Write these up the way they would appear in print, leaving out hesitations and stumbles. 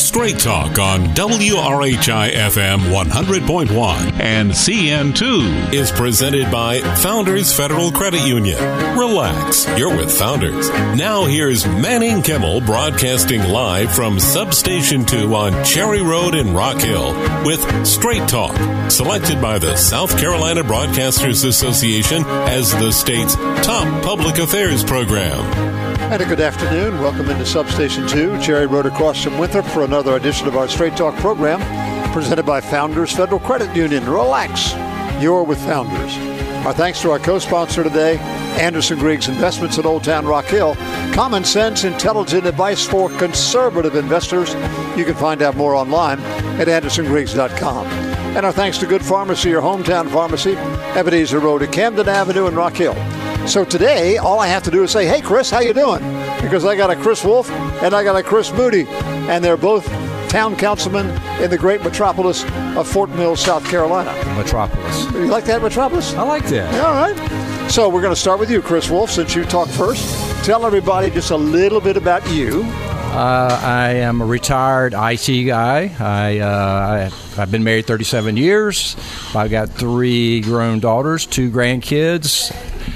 Straight Talk on WRHI FM 100.1 and CN2 is presented by Founders Federal Credit Union. Relax, you're with Founders. Now here's Manning Kimmel broadcasting live from Substation 2 on Cherry Road in Rock Hill with Straight Talk, selected by the South Carolina Broadcasters Association as the state's top public affairs program. And a good afternoon. Welcome into Substation 2, Cherry Road across from Winthrop for another edition of our Straight Talk program presented by Founders Federal Credit Union. Relax, you're with Founders. Our thanks to our co-sponsor today, Anderson Griggs Investments at Old Town Rock Hill. Common sense, intelligent advice for conservative investors. You can find out more online at andersongriggs.com. And our thanks to Good Pharmacy, your hometown pharmacy, Ebenezer Road at Camden Avenue in Rock Hill. So today, all I have to do is say, hey, Chris, how you doing? Because I got a Chris Wolf and I got a Chris Moody, and they're both town councilmen in the great metropolis of Fort Mill, South Carolina. Metropolis. You like that, metropolis? I like that. Yeah, all right. So we're going to start with you, Chris Wolf, since you talk first. Tell everybody just a little bit about you. I am a retired IT guy. I've been married 37 years. I've got 3 grown daughters, 2 grandkids.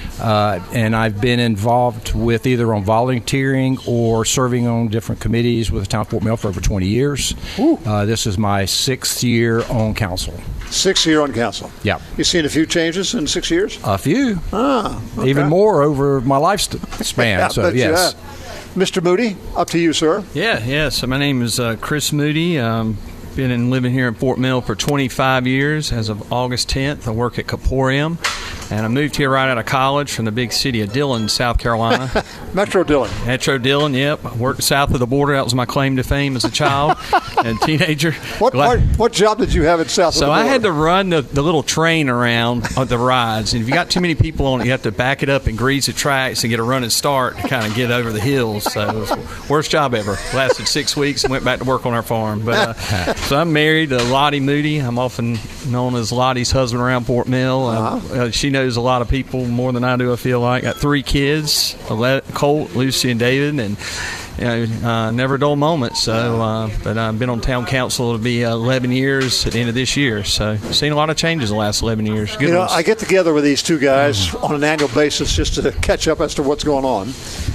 And I've been involved with either on volunteering or serving on different committees with the town of Fort Mill for over 20 years. This is my 6th year on council. 6th year on council. Yeah. You seen a few changes in 6 years? A few. Okay. Even more over my lifespan. Yeah, so, yes. Mr. Moody, up to you, sir. Yeah. So my name is Chris Moody. Been living here in Fort Mill for 25 years. As of August 10th, I work at Caporium. And I moved here right out of college from the big city of Dillon, South Carolina. Metro Dillon. Metro Dillon, yep. I worked south of the border. That was my claim to fame as a child and teenager. What job did you have at south of the border? So I had to run the little train around on the rides. And if you got too many people on it, you have to back it up and grease the tracks and get a running start to kind of get over the hills. So it was the worst job ever. Lasted 6 weeks and went back to work on our farm. But so I'm married to Lottie Moody. I'm often known as Lottie's husband around Fort Mill. She knows a lot of people more than I do, I feel like. Got 3 kids, Colt, Lucy, and David, and never a dull moment. So, but I've been on town council. It'll be 11 years at the end of this year. So, seen a lot of changes the last 11 years. Good ones. I get together with these 2 guys on an annual basis just to catch up as to what's going on.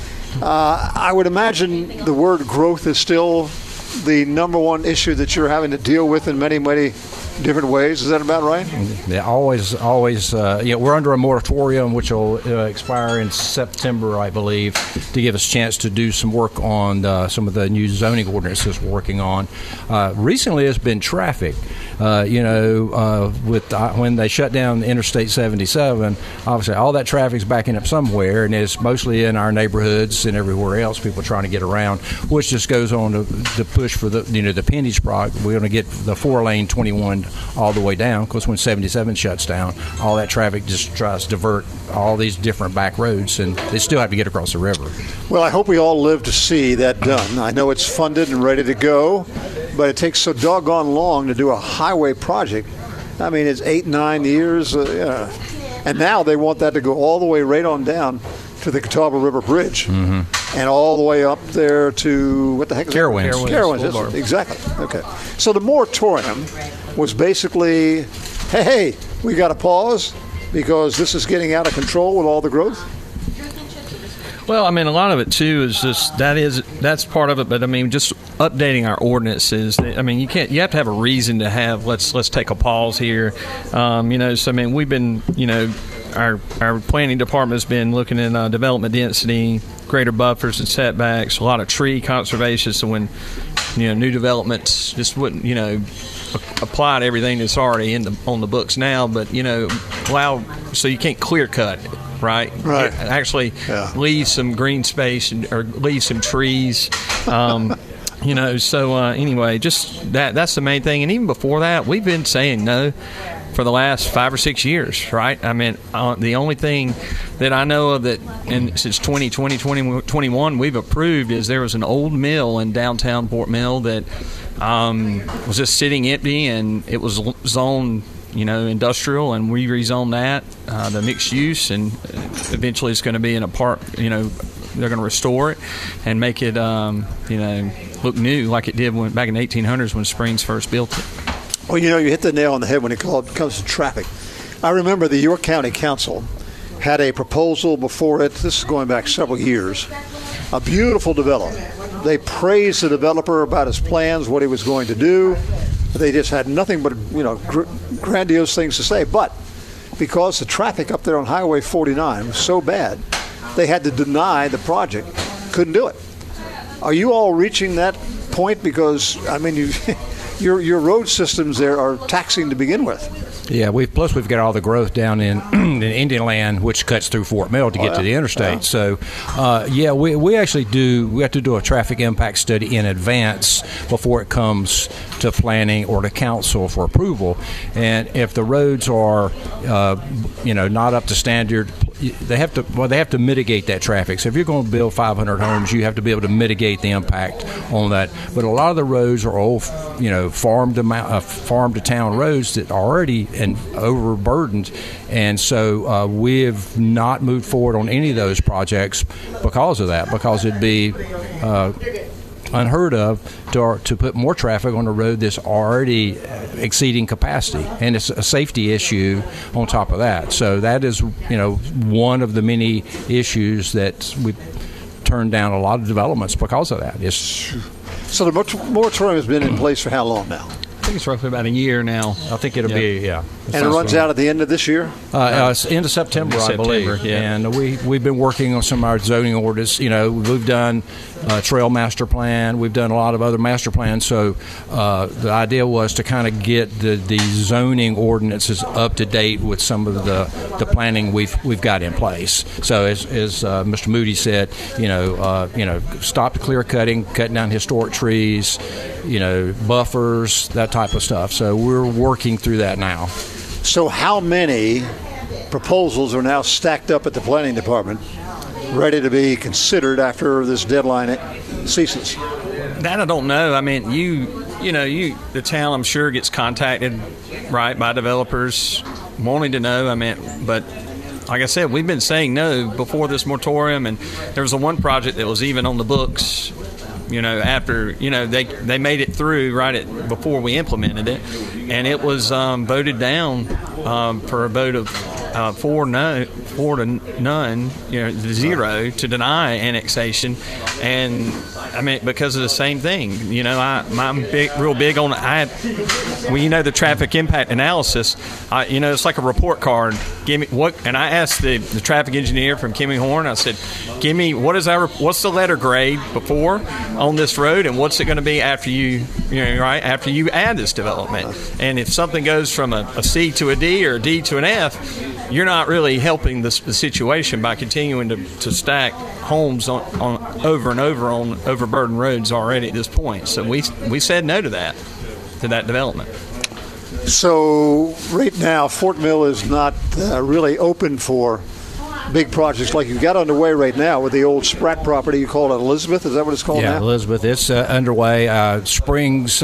I would imagine the word growth is still the number one issue that you're having to deal with in many, many different ways. Is that about right? Yeah, always. We're under a moratorium which will expire in September, I believe, to give us a chance to do some work on some of the new zoning ordinances we're working on. Recently, it's been traffic. When they shut down Interstate 77, obviously all that traffic's backing up somewhere, and it's mostly in our neighborhoods and everywhere else. People trying to get around, which just goes on to push for the Penney's product. We're going to get the 4-lane 21 all the way down, because when 77 shuts down, all that traffic just tries to divert all these different back roads, and they still have to get across the river. Well, I hope we all live to see that done. I know it's funded and ready to go, but it takes so doggone long to do a highway project. I mean, it's 8-9 years, and now they want that to go all the way right on down to the Catawba River Bridge, and all the way up there to, what the heck is Carowinds. Carowinds, exactly. Okay. So the moratorium was basically, hey, we got to pause because this is getting out of control with all the growth? Well, I mean, a lot of it too is just that's part of it. But I mean, just updating our ordinances. I mean, you have to have a reason to have. Let's take a pause here. So I mean, we've been, our planning department has been looking at development density, greater buffers and setbacks, a lot of tree conservation. So when new developments just wouldn't apply to everything that's already on the books now, but allow so you can't clear cut. Right. Actually, leave some green space or leave some trees. Anyway, just that's the main thing. And even before that, we've been saying no for the last 5 or 6 years, right? I mean, the only thing that I know of that, and since 2020, 2021, we've approved is there was an old mill in downtown Fort Mill that was just sitting empty, and it was zoned, industrial, and we rezoned that, the mixed use, and eventually it's going to be an they're going to restore it and make it look new like it did back in the 1800s when Springs first built it. Well, you hit the nail on the head when it comes to traffic. I remember the York County Council had a proposal before it. This is going back several years. A beautiful development. They praised the developer about his plans, what he was going to do. They just had nothing but grandiose things to say. But because the traffic up there on Highway 49 was so bad, they had to deny the project. Couldn't do it. Are you all reaching that point? Because your road systems there are taxing to begin with. Yeah, we've got all the growth down in Indian Land, which cuts through Fort Mill to get to the interstate. So, we actually we have to do a traffic impact study in advance before it comes to planning or to council for approval. And if the roads are, not up to standard, they have to mitigate that traffic. So if you're going to build 500 homes, you have to be able to mitigate the impact on that. But a lot of the roads are old, farm to town roads that are already and overburdened, and so we've not moved forward on any of those projects because of that. Because it'd be unheard of to put more traffic on a road that's already exceeding capacity, and it's a safety issue on top of that. So that is one of the many issues that we turned down a lot of developments because of that. So the moratorium has been in place for how long now? I think it's roughly about a year now. I think it'll be, And it runs out at the end of this year? It's end of September, I believe. Yeah. And we've been working on some of our zoning orders. We've done trail master plan. We've done a lot of other master plans. So the idea was to kind of get the zoning ordinances up to date with some of the planning we've got in place. So as Mr. Moody said, stop clear cutting down historic trees, buffers, that type of stuff. So we're working through that now. So how many proposals are now stacked up at the planning department ready to be considered after this deadline ceases? That I don't know. I mean, the town, I'm sure, gets contacted, right, by developers wanting to know. But like I said, we've been saying no before this moratorium, and there was one project that was even on the books, after, they made it through before we implemented it, and it was voted down for a vote of 4 to none, 0 to deny annexation. And because of the same thing, I'm real big on the traffic impact analysis. It's like a report card. Give me what, and I asked the traffic engineer from Kimming Horn. I said, "Give me what's the letter grade before on this road, and what's it going to be after after you add this development? And if something goes from a C to a D or a D to an F, you're not really helping the situation by continuing to stack homes on over and over on overburdened roads already at this point." So we said no to that development. So right now, Fort Mill is not really open for big projects like you've got underway right now with the old Spratt property. You call it Elizabeth? Is that what it's called now? Yeah, Elizabeth. It's underway. Springs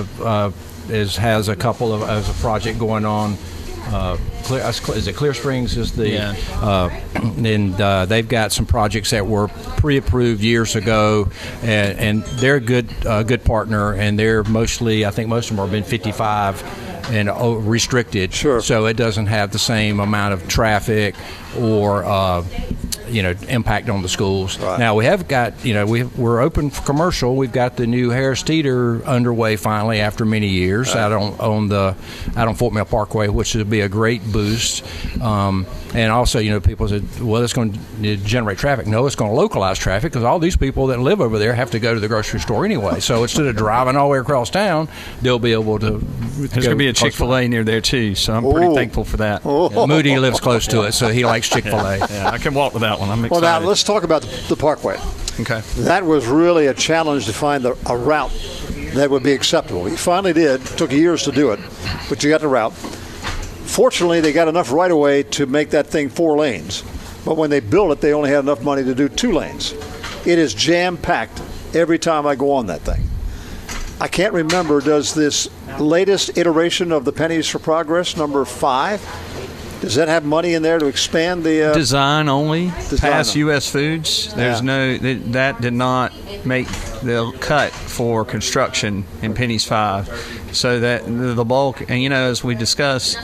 has a couple of as a project going on. Is it Clear Springs? Is the and they've got some projects that were pre-approved years ago, and they're a good partner, and they're mostly, I think most of them have been 55 and restricted. Sure. So it doesn't have the same amount of traffic or impact on the schools. Right. Now we have got we're open for commercial. We've got the new Harris Teeter underway finally after many years out on Fort Mill Parkway, which would be a great boost. And also, people said, well, it's going to generate traffic. No, it's going to localize traffic because all these people that live over there have to go to the grocery store anyway. So instead of driving all the way across town, they'll be able to. There's going to be a Chick-fil-A near there too, so I'm pretty thankful for that. Oh. Moody lives close to it, so he likes Chick-fil-A. Yeah, I can walk to that one. I'm excited. Well, now let's talk about the Parkway. Okay. That was really a challenge to find a route that would be acceptable. You finally did. It took years to do it, but you got the route. Fortunately, they got enough right-of-way to make that thing 4 lanes. But when they built it, they only had enough money to do 2 lanes. It is jam-packed every time I go on that thing. I can't remember, does this latest iteration of the Pennies for Progress, number 5, Does that have money in there to expand the design only? Past only. U.S. Foods. There's that did not make the cut for construction in Penny's 5. So that the bulk, and as we discussed,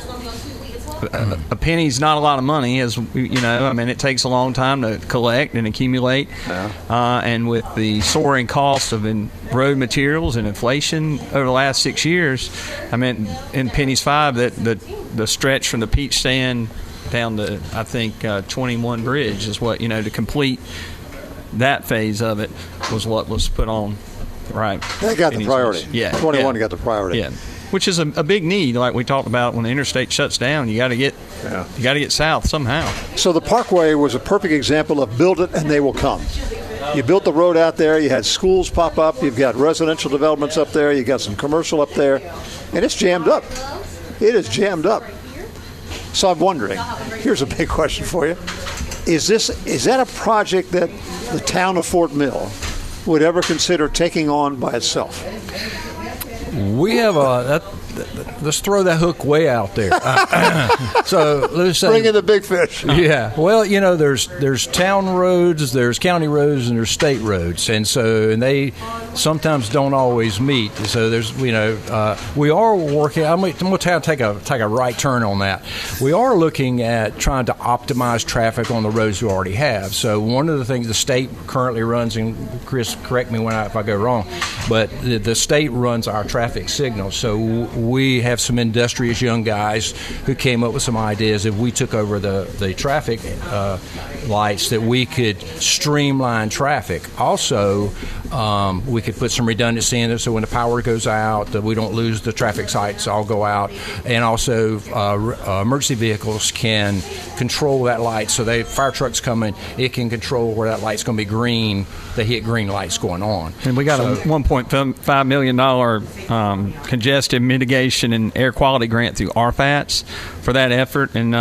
a penny's not a lot of money, as I mean, it takes a long time to collect and accumulate, and with the soaring cost of road materials and inflation over the last 6 years, I mean, in Penny's 5, that the stretch from the peach stand down to, I think, 21 Bridge is what, to complete that phase of it was what was put on. Right. They got the priority. Yeah. 21 got the priority. Yeah. Which is a big need, like we talked about when the interstate shuts down. You got to get south somehow. So the Parkway was a perfect example of build it and they will come. You built the road out there. You had schools pop up. You've got residential developments up there. You got some commercial up there, and it's jammed up. It is jammed up. So I'm wondering. Here's a big question for you: Is that a project that the town of Fort Mill would ever consider taking on by itself? We have let's throw that hook way out there. So let's say, bring in the big fish. Yeah. Well, there's town roads, there's county roads, and there's state roads, and they sometimes don't always meet. So there's we are working. I'm going to take a right turn on that. We are looking at trying to optimize traffic on the roads we already have. So one of the things the state currently runs, and Chris, correct me if I go wrong, but the state runs our traffic signals. So we have some industrious young guys who came up with some ideas. If we took over the traffic lights, that we could streamline traffic. Also, we could put some redundancy in there, so when the power goes out, that we don't lose the traffic lights all go out. And also, emergency vehicles can control that light. So fire trucks coming, it can control where that light's going to be green. They hit green lights going on. And we got a $1.5 million congestion mitigation and air quality grant through RFATS for that effort. And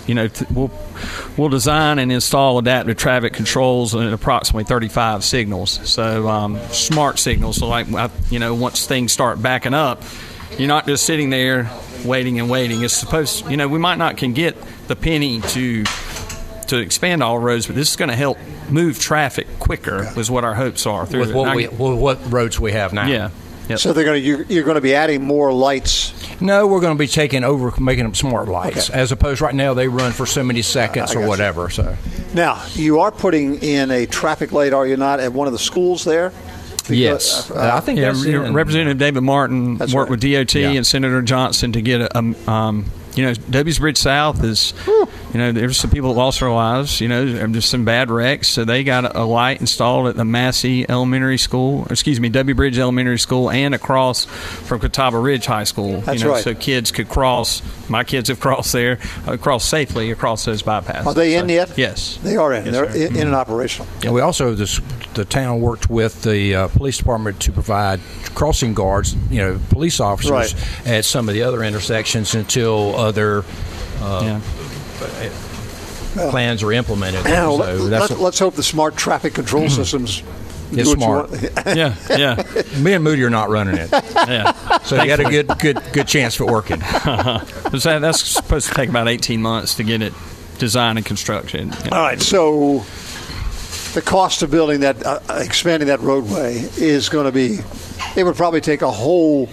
we'll design and install adaptive traffic controls in approximately 35 signals. So smart signals. So once things start backing up, you're not just sitting there waiting and waiting. It's supposed, we might not can get the penny to expand all roads, but this is going to help move traffic quicker. Is what our hopes are through what roads we have now. Yeah. Yep. So you're going to be adding more lights. No, we're going to be taking over, making them smart lights, as opposed right now they run for so many seconds or whatever. So now you are putting in a traffic light, are you not, at one of the schools there? Yes, I think that's Representative David Martin worked with DOT and Senator Johnson to get W's Bridge South is, there's some people that lost their lives, there's some bad wrecks. So they got a light installed at the Massey Elementary School, W Bridge Elementary School, and across from Catawba Ridge High School. That's right. So kids could cross. My kids have crossed there, crossed safely across those bypasses. Are they in yet? Yes. They are in. Yes, They're sir. in and operational. And we also, the town worked with the police department to provide crossing guards, police officers at some of the other intersections until other plans are implemented. Now, so let's hope the smart traffic control systems is smart. Yeah. Me and Moody are not running it. Yeah. So you got a good chance for working. That's supposed to take about 18 months to get it designed and construction. All right. So the cost of building that, expanding that roadway is going to be, it would probably take a whole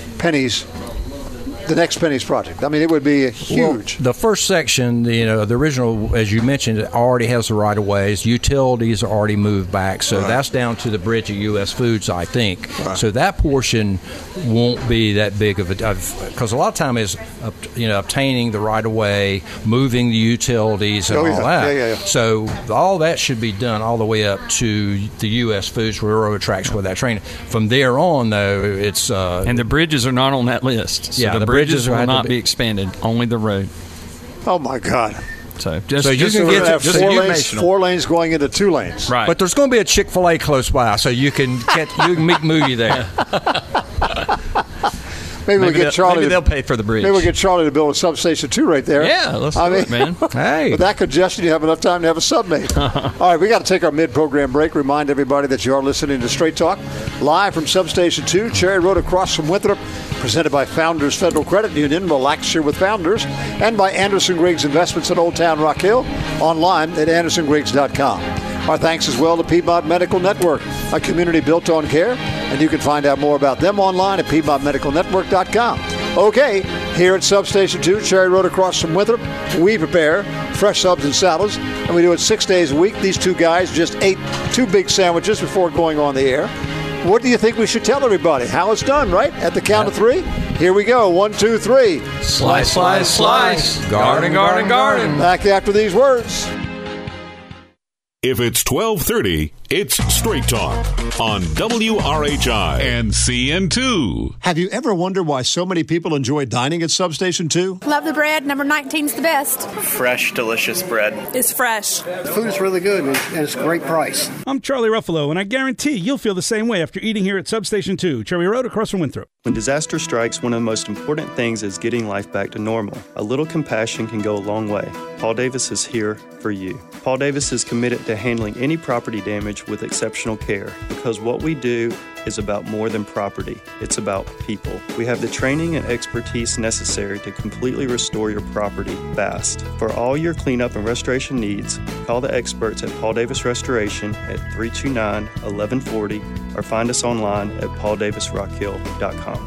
the next Penny's project. I mean, it would be huge. Well, the first section, the original, as you mentioned, it already has the right of ways. Utilities are already moved back, so that's down to the bridge at U.S. Foods, I think. Right. So that portion won't be that big of a, because a lot of time is, obtaining the right of way, moving the utilities, and all that. Yeah. So all that should be done all the way up to the U.S. Foods railroad tracks with that train. From there on, though, it's and the bridges are not on that list. So the bridges will not be expanded, only the road. Oh my God! So you can get four lanes going into 2 lanes, right? But there's going to be a Chick-fil-A close by, so you can meet Moody there. Maybe we'll get Charlie. Maybe they'll pay for the bridge. Maybe we'll get Charlie to build a substation 2 right there. Yeah, let's do it, man. Hey. With that congestion, you have enough time to have a submate. All right, we got to take our mid-program break. Remind everybody that you are listening to Straight Talk, live from Substation 2, Cherry Road across from Winthrop, presented by Founders Federal Credit Union. Relax here with Founders, and by Anderson Griggs Investments in Old Town Rock Hill, online at andersongriggs.com. Our thanks as well to Piedmont Medical Network, a community built on care, and you can find out more about them online at piedmontmedicalnetwork.com. Okay, here at Substation 2, Cherry Road across from Winthrop, we prepare fresh subs and salads, and we do it 6 days a week. These two guys just ate 2 big sandwiches before going on the air. What do you think we should tell everybody? How it's done, right? At the count of 3? Here we go. 1, 2, 3. Slice, slice, slice. Garden, garden, garden. Back after these words. If it's 12:30, it's Straight Talk on WRHI and CN2. Have you ever wondered why so many people enjoy dining at Substation 2? Love the bread. Number 19's the best. Fresh, delicious bread. It's fresh. The food is really good, and it's a great price. I'm Charlie Ruffalo, and I guarantee you'll feel the same way after eating here at Substation 2, Cherry Road across from Winthrop. When disaster strikes, one of the most important things is getting life back to normal. A little compassion can go a long way. Paul Davis is here for you. Paul Davis is committed to handling any property damage with exceptional care, because what we do is about more than property. It's about people. We have the training and expertise necessary to completely restore your property fast. For all your cleanup and restoration needs, call the experts at Paul Davis Restoration at 329-1140 or find us online at pauldavisrockhill.com.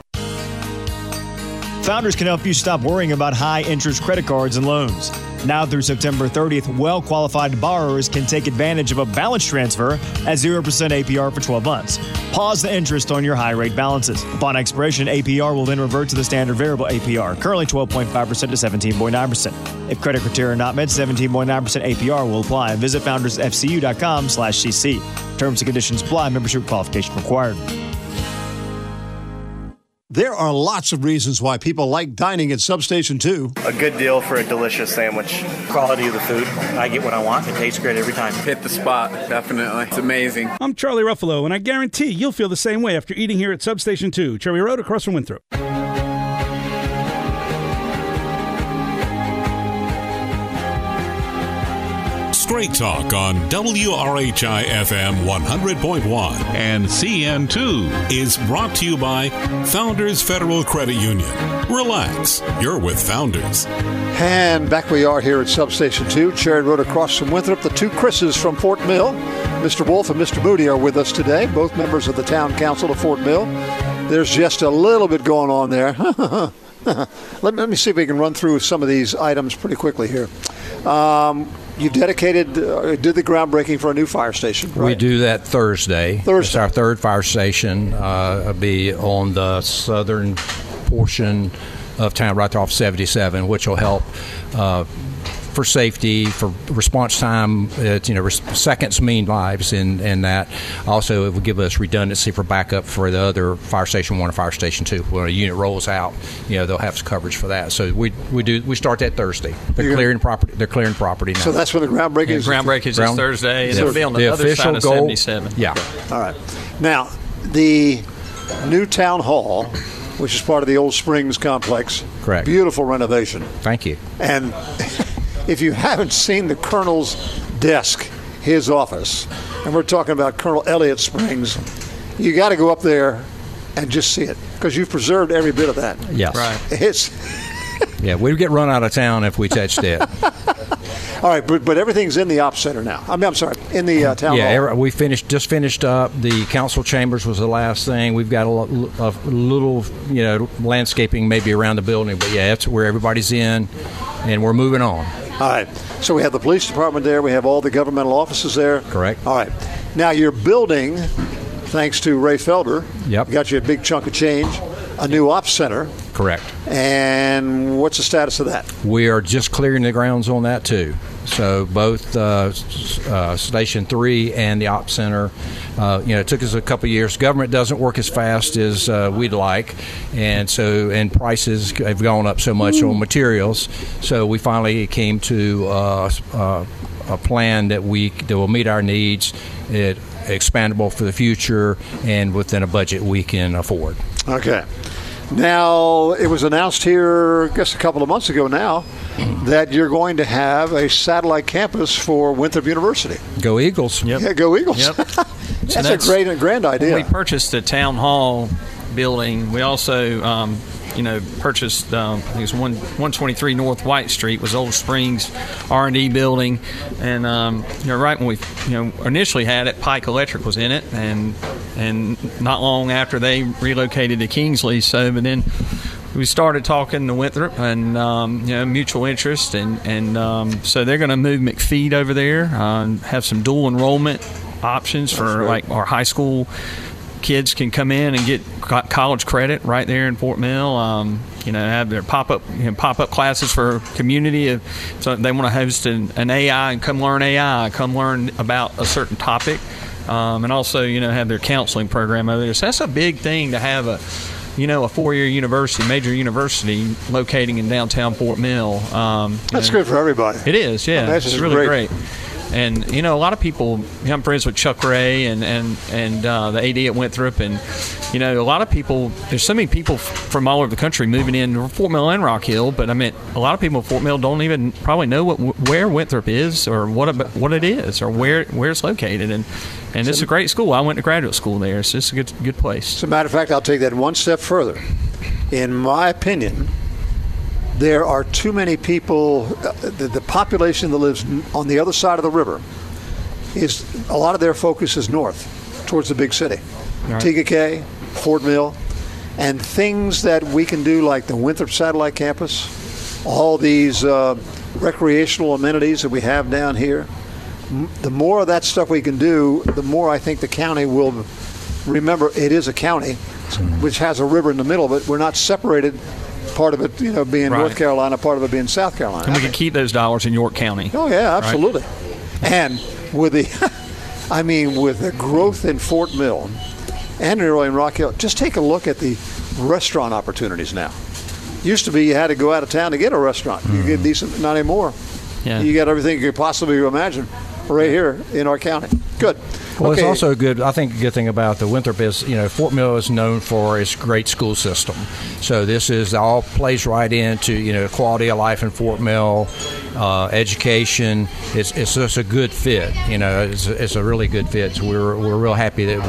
Founders can help you stop worrying about high-interest credit cards and loans. Now through September 30th, well-qualified borrowers can take advantage of a balance transfer at 0% APR for 12 months. Pause the interest on your high-rate balances. Upon expiration, APR will then revert to the standard variable APR, currently 12.5% to 17.9%. If credit criteria are not met, 17.9% APR will apply. Visit foundersfcu.com/cc. Terms and conditions apply. Membership qualification required. There are lots of reasons why people like dining at Substation 2. A good deal for a delicious sandwich. Quality of the food. I get what I want. It tastes great every time. Hit the spot, definitely. It's amazing. I'm Charlie Ruffalo, and I guarantee you'll feel the same way after eating here at Substation 2, Cherry Road across from Winthrop. Straight Talk on WRHI FM 100.1 and CN2 is brought to you by Founders Federal Credit Union. Relax, you're with Founders. And back we are here at Substation 2, Cherry Road across from Winthrop. The two Chris's from Fort Mill, Mr. Wolf and Mr. Moody, are with us today, both members of the Town Council of Fort Mill. There's just a little bit going on there. Let me see if we can run through some of these items pretty quickly here. You dedicated, did the groundbreaking for a new fire station, right? We do that Thursday. It's our third fire station. It'll be on the southern portion of town, right there off 77, which will help for safety, for response time. Seconds mean lives in that. Also, it will give us redundancy for backup for the other fire station 1 and fire station 2. When a unit rolls out, they'll have coverage for that. So we start that Thursday. They're clearing property now. So that's when the groundbreaking is. Groundbreaking is Thursday. It'll be on the other side of 77. Yeah. All right. Now, the new town hall, which is part of the Old Springs complex. Correct. Beautiful renovation. Thank you. And if you haven't seen the Colonel's desk, his office, and we're talking about Colonel Elliott Springs, you got to go up there and just see it, because you've preserved every bit of that. Yes. Right. It's we'd get run out of town if we touched it. All right, but everything's in the Ops Center now. I'm sorry, in the town hall. Yeah, we just finished up. The council chambers was the last thing. We've got a little, landscaping maybe around the building, but yeah, that's where everybody's in, and we're moving on. All right. So we have the police department there. We have all the governmental offices there. Correct. All right. Now your building, thanks to Ray Felder, got you a big chunk of change, a new ops center. Correct. And what's the status of that? We are just clearing the grounds on that too. So both Station 3 and the Ops Center, it took us a couple of years. Government doesn't work as fast as we'd like, and prices have gone up so much on materials. So we finally came to a plan that will meet our needs, expandable for the future, and within a budget we can afford. Okay. Now, it was announced here, I guess a couple of months ago now, that you're going to have a satellite campus for Winthrop University. Go Eagles. Yep. Yeah, go Eagles. Yep. That's a great and grand idea. When we purchased the town hall building, we also purchased I think it's 123 North White Street was Old Springs R&D building, and right when we initially had it, Pike Electric was in it, and not long after they relocated to Kingsley. But then we started talking to Winthrop and mutual interest, and so they're going to move McFeed over there and have some dual enrollment options for like our high school kids can come in and get college credit right there in Fort Mill. Have their pop-up classes for community. So they want to host an AI and come learn AI, come learn about a certain topic, and also have their counseling program over there. So that's a big thing to have a 4-year university, major university, locating in downtown Fort Mill. That's good for everybody. It is, yeah. It's really great. And a lot of people. I'm friends with Chuck Ray and the AD at Winthrop, and a lot of people. There's so many people from all over the country moving in Fort Mill and Rock Hill, but I mean, a lot of people in Fort Mill don't even probably know where Winthrop is or what it is or where it's located, and it's a great school. I went to graduate school there, so it's a good place. As a matter of fact, I'll take that one step further. In my opinion, there are too many people. The population that lives on the other side of the river is a lot of their focus is north, towards the big city, right. TKK, Fort Mill, and things that we can do like the Winthrop Satellite Campus, all these recreational amenities that we have down here. The more of that stuff we can do, the more I think the county will remember it is a county, which has a river in the middle of it. We're not separated. Part of it, being right. North Carolina, part of it being South Carolina. And we can keep those dollars in York County. Oh, yeah, absolutely. Right? And with the growth in Fort Mill and in Rock Hill, just take a look at the restaurant opportunities now. Used to be you had to go out of town to get a restaurant. You get decent, not anymore. Yeah. You got everything you could possibly imagine right here in our county. Good. Well, okay. It's also good. I think a good thing about the Winthrop is, Fort Mill is known for its great school system. So this is all plays right into, quality of life in Fort Mill, education. It's just a good fit. It's a really good fit. So we're real happy that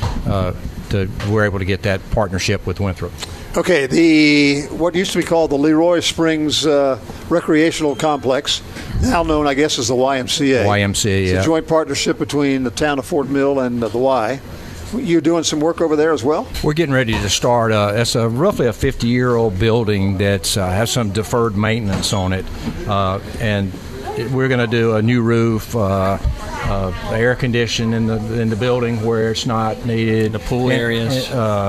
we're able to get that partnership with Winthrop. Okay, what used to be called the Leroy Springs Recreational Complex, now known, I guess, as the YMCA. YMCA, It's a joint partnership between the town of Fort Mill and the Y. You're doing some work over there as well? We're getting ready to start. It's roughly a 50-year-old building that has some deferred maintenance on it, and we're going to do a new roof, air conditioning in the building where it's not needed. The pool areas.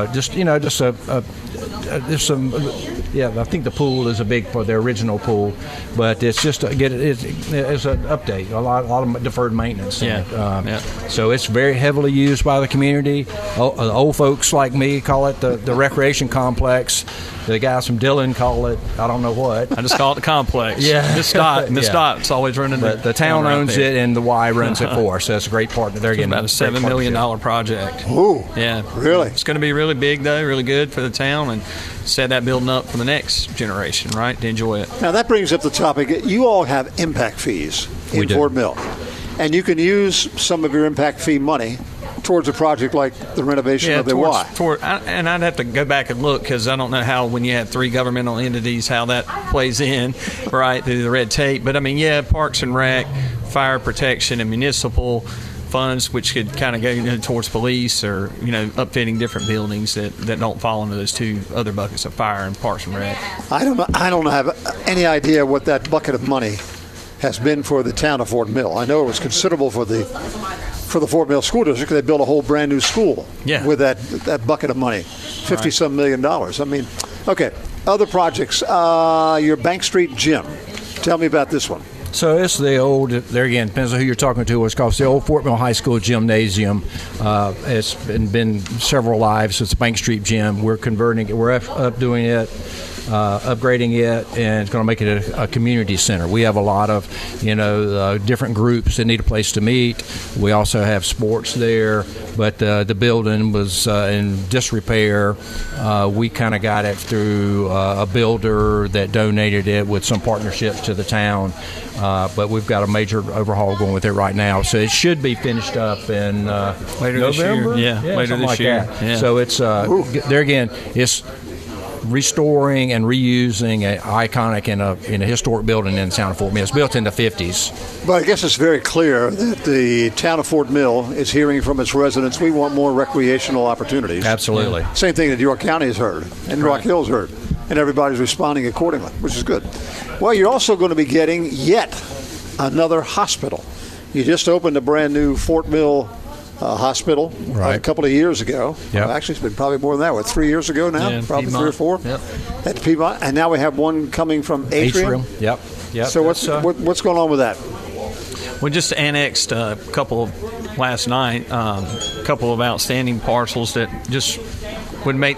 There's some. I think the pool is a big for the original pool, but it's just it's an update. A lot of deferred maintenance. So it's very heavily used by the community. Old folks like me call it the recreation complex. The guys from Dillon call it, I don't know what. I just call it the complex. Yeah. Miss Dott's always running But the town owns it and the Y runs it for us. So it's a great partner. They're getting about a $7 million project. Ooh. Yeah. Really? It's going to be really big, though, really good for the town, and set that building up for the next generation, right, to enjoy it. Now, that brings up the topic. You all have impact fees in Fort Mill, and you can use some of your impact fee money towards a project like the renovation of the Y. And I'd have to go back and look, because I don't know how, when you have three governmental entities, how that plays in, right, through the red tape. But, Parks and Rec, fire protection, and municipal funds, which could kind of go towards police or, upfitting different buildings that don't fall into those two other buckets of fire and Parks and Rec. I don't have any idea what that bucket of money has been for the town of Fort Mill. I know it was considerable for the Fort Mill School District. They built a whole brand new school with that bucket of money, $50-some million. Okay, other projects. Your Bank Street Gym. Tell me about this one. So it's the old, there again, depends on who you're talking to. It's called the old Fort Mill High School Gymnasium. It's been several lives. It's Bank Street Gym. We're converting it. We're up doing it. upgrading it, and it's going to make it a community center. We have a lot of, different groups that need a place to meet. We also have sports there, but the building was in disrepair. We kind of got it through a builder that donated it with some partnerships to the town. But we've got a major overhaul going with it right now, so it should be finished up in later November. This year. Yeah, later this year. Yeah. So it's there again. It's restoring and reusing an iconic in a historic building in the town of Fort Mill. It's built in the 50s. But I guess it's very clear that the town of Fort Mill is hearing from its residents, we want more recreational opportunities. Absolutely. Yeah. Same thing that York County has heard and Rock Hill's heard. And everybody's responding accordingly, which is good. Well, you're also going to be getting yet another hospital. You just opened a brand new Fort Mill hospital a couple of years ago. Yep. Actually, it's been probably more than that. 3 years ago now? Yeah, probably Piedmont. 3 or 4. Yep. At Piedmont. And now we have one coming from Atrium. Yep. So what's going on with that? We just annexed a couple last night, a couple of outstanding parcels that just would make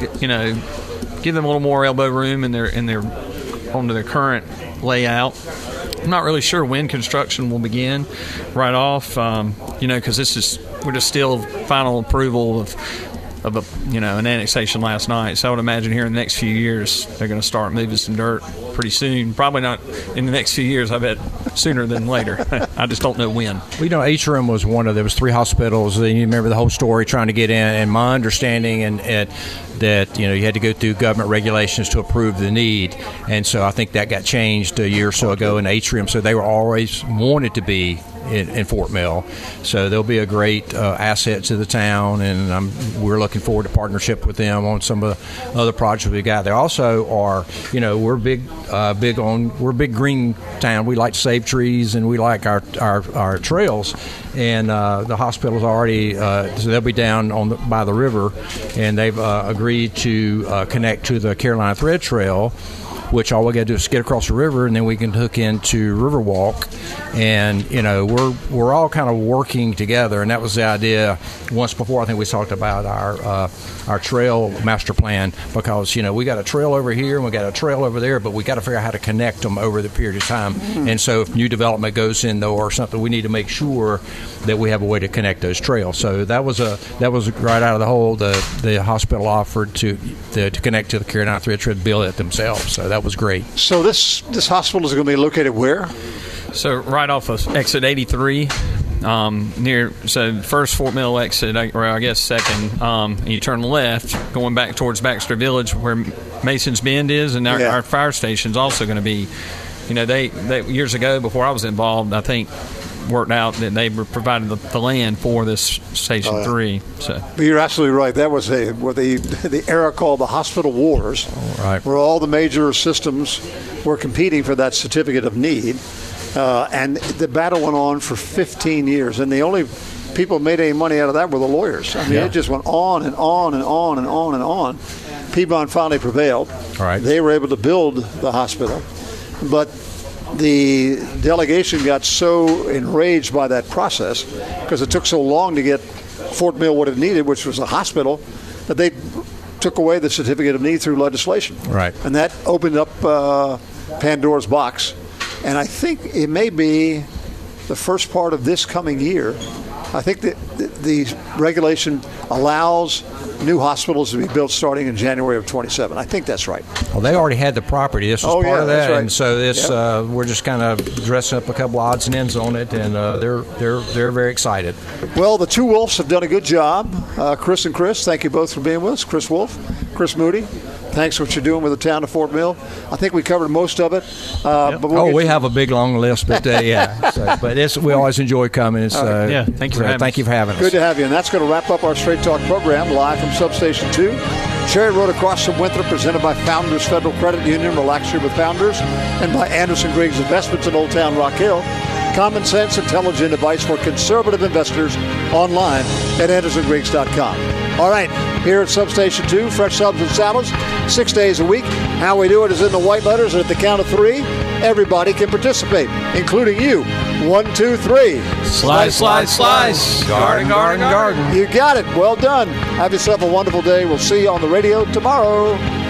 give them a little more elbow room in their onto their current layout. I'm not really sure when construction will begin right off, because we're just still final approval of an annexation last night. So I would imagine here in the next few years they're going to start moving some dirt pretty soon. Probably not in the next few years. I bet sooner than later. I just don't know when. Well, Atrium was there was 3 hospitals. You remember the whole story trying to get in, and my understanding and that you had to go through government regulations to approve the need, and so I think that got changed a year or so ago in Atrium. So they were always wanted to be in Fort Mill, so they'll be a great asset to the town, and we're looking forward to partnership with them on some of the other projects we got. They also are, we're big green town. We like to save trees, and we like our trails. And the hospital's already, so they'll be down by the river, and they've agreed to connect to the Carolina Thread Trail, which all we got to do is skid across the river, and then we can hook into Riverwalk. And we're all kind of working together, and that was the idea. Once before, I think we talked about our trail master plan, because we got a trail over here and we got a trail over there, but we got to figure out how to connect them over the period of time. Mm-hmm. And so if new development goes in though or something, we need to make sure that we have a way to connect those trails. So that was right out of the hole. The hospital offered to connect to the Carolina Thread Trail, build it themselves. So that was great. So this hospital is going to be located where? So right off of exit 83, first Fort Mill exit, or I guess second, you turn left, going back towards Baxter Village where Mason's Bend is, and our fire station's also going to be, they years ago, before I was involved, I think worked out that they provided the land for this Station 3. So. But you're absolutely right. That was what the era called the Hospital Wars, where all the major systems were competing for that certificate of need. And the battle went on for 15 years, and the only people who made any money out of that were the lawyers. I mean, it just went on and on and on and on and on. Piedmont finally prevailed. Right. They were able to build the hospital, but the delegation got so enraged by that process because it took so long to get Fort Mill what it needed, which was a hospital, that they took away the certificate of need through legislation. Right. And that opened up Pandora's box. And I think it may be the first part of this coming year. I think that the regulation allows new hospitals to be built starting in January of 27. I think that's right. Well, they already had the property. This was part of that, right. And so this we're just kind of dressing up a couple odds and ends on it, and they're very excited. Well, the two Wolfs have done a good job. Chris and Chris, thank you both for being with us. Chris Wolf, Chris Moody. Thanks for what you're doing with the town of Fort Mill. I think we covered most of it. But we have a big long list, but we always enjoy coming. Thank you for having us. Good to have you. And that's going to wrap up our Straight Talk program live from Substation 2. Cherry Road across from Winthrop, presented by Founders Federal Credit Union. Relax here with Founders, and by Anderson Griggs Investments in Old Town Rock Hill. Common sense, intelligent advice for conservative investors online at AndersonGriggs.com. All right, here at Substation 2, fresh subs and salads, 6 days a week. How we do it is in the white letters, and at the count of 3, everybody can participate, including you. 1, 2, 3. Slice, slice, slice. Garden, garden, garden. You got it. Well done. Have yourself a wonderful day. We'll see you on the radio tomorrow.